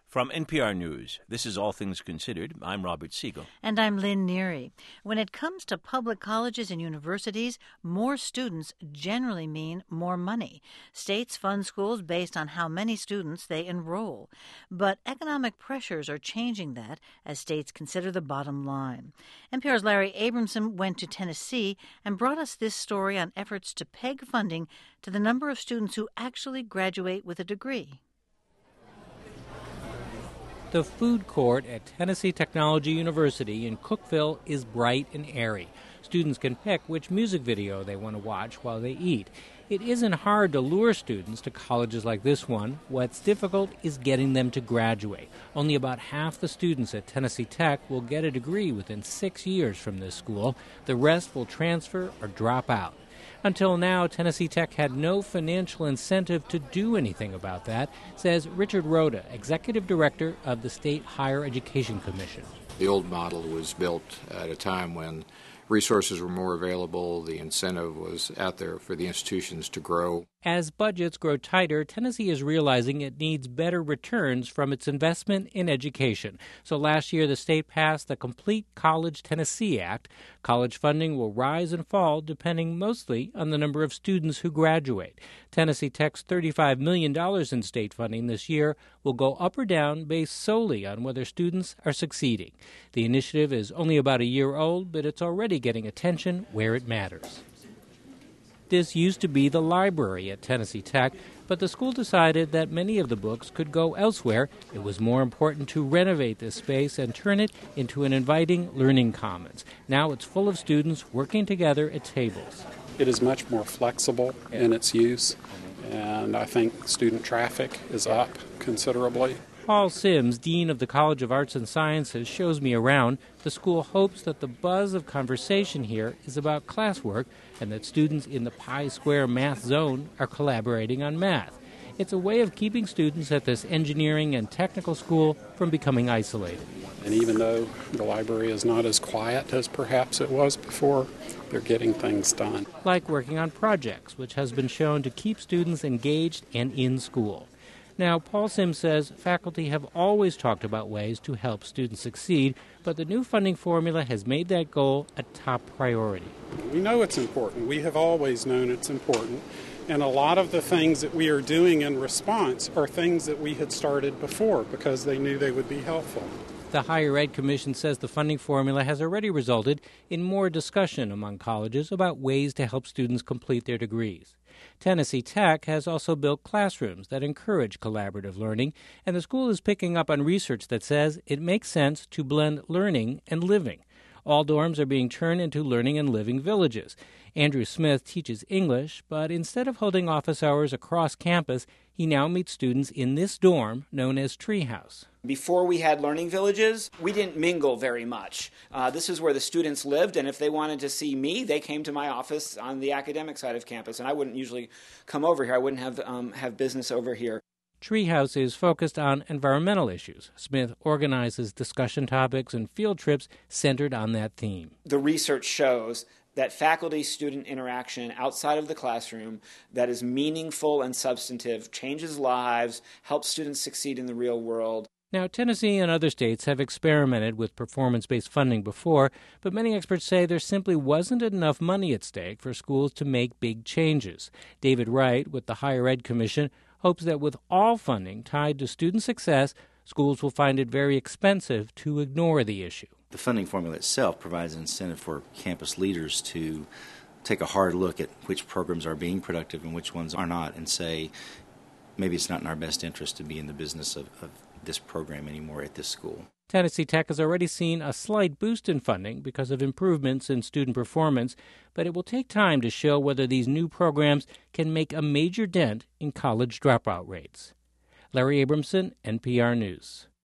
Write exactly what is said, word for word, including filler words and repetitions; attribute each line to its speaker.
Speaker 1: From N P R News, this is All Things Considered. I'm Robert Siegel.
Speaker 2: And I'm Lynn Neary. When it comes to public colleges and universities, more students generally mean more money. States fund schools based on how many students they enroll. But economic pressures are changing that as states consider the bottom line. N P R's Larry Abramson went to Tennessee and brought us this story on efforts to peg funding to the number of students who actually graduate with a degree.
Speaker 3: The food court at Tennessee Technology University in Cookeville is bright and airy. Students can pick which music video they want to watch while they eat. It isn't hard to lure students to colleges like this one. What's difficult is getting them to graduate. Only about half the students at Tennessee Tech will get a degree within six years from this school. The rest will transfer or drop out. Until now, Tennessee Tech had no financial incentive to do anything about that, says Richard Rhoda, Executive Director of the State Higher Education Commission.
Speaker 4: The old model was built at a time when resources were more available, the incentive was out there for the institutions to grow.
Speaker 3: As budgets grow tighter, Tennessee is realizing it needs better returns from its investment in education. So last year, the state passed the Complete College Tennessee Act. College funding will rise and fall depending mostly on the number of students who graduate. Tennessee Tech's thirty-five million dollars in state funding this year will go up or down based solely on whether students are succeeding. The initiative is only about a year old, but it's already getting attention where it matters. This used to be the library at Tennessee Tech, but the school decided that many of the books could go elsewhere. It was more important to renovate this space and turn it into an inviting learning commons. Now it's full of students working together at tables.
Speaker 5: It is much more flexible in its use, and I think student traffic is up considerably.
Speaker 3: Paul Sims, Dean of the College of Arts and Sciences, shows me around. The school hopes that the buzz of conversation here is about classwork and that students in the Pi Square math zone are collaborating on math. It's a way of keeping students at this engineering and technical school from becoming isolated.
Speaker 5: And even though the library is not as quiet as perhaps it was before, they're getting things done.
Speaker 3: Like working on projects, which has been shown to keep students engaged and in school. Now, Paul Sims says faculty have always talked about ways to help students succeed, but the new funding formula has made that goal a top priority.
Speaker 5: We know it's important. We have always known it's important. And a lot of the things that we are doing in response are things that we had started before because they knew they would be helpful.
Speaker 3: The Higher Ed Commission says the funding formula has already resulted in more discussion among colleges about ways to help students complete their degrees. Tennessee Tech has also built classrooms that encourage collaborative learning, and the school is picking up on research that says it makes sense to blend learning and living. All dorms are being turned into learning and living villages. Andrew Smith teaches English, but instead of holding office hours across campus, he now meets students in this dorm known as Treehouse.
Speaker 6: Before we had learning villages, we didn't mingle very much. Uh, this is where the students lived, and if they wanted to see me, they came to my office on the academic side of campus, and I wouldn't usually come over here. I wouldn't have um, have business over here.
Speaker 3: Treehouse is focused on environmental issues. Smith organizes discussion topics and field trips centered on that theme.
Speaker 6: The research shows that faculty-student interaction outside of the classroom that is meaningful and substantive changes lives, helps students succeed in the real world.
Speaker 3: Now, Tennessee and other states have experimented with performance-based funding before, but many experts say there simply wasn't enough money at stake for schools to make big changes. David Wright, with the Higher Ed Commission, hopes that with all funding tied to student success, schools will find it very expensive to ignore the issue.
Speaker 7: The funding formula itself provides an incentive for campus leaders to take a hard look at which programs are being productive and which ones are not, and say, maybe it's not in our best interest to be in the business of, of this program anymore at this school.
Speaker 3: Tennessee Tech has already seen a slight boost in funding because of improvements in student performance, but it will take time to show whether these new programs can make a major dent in college dropout rates. Larry Abramson, N P R News.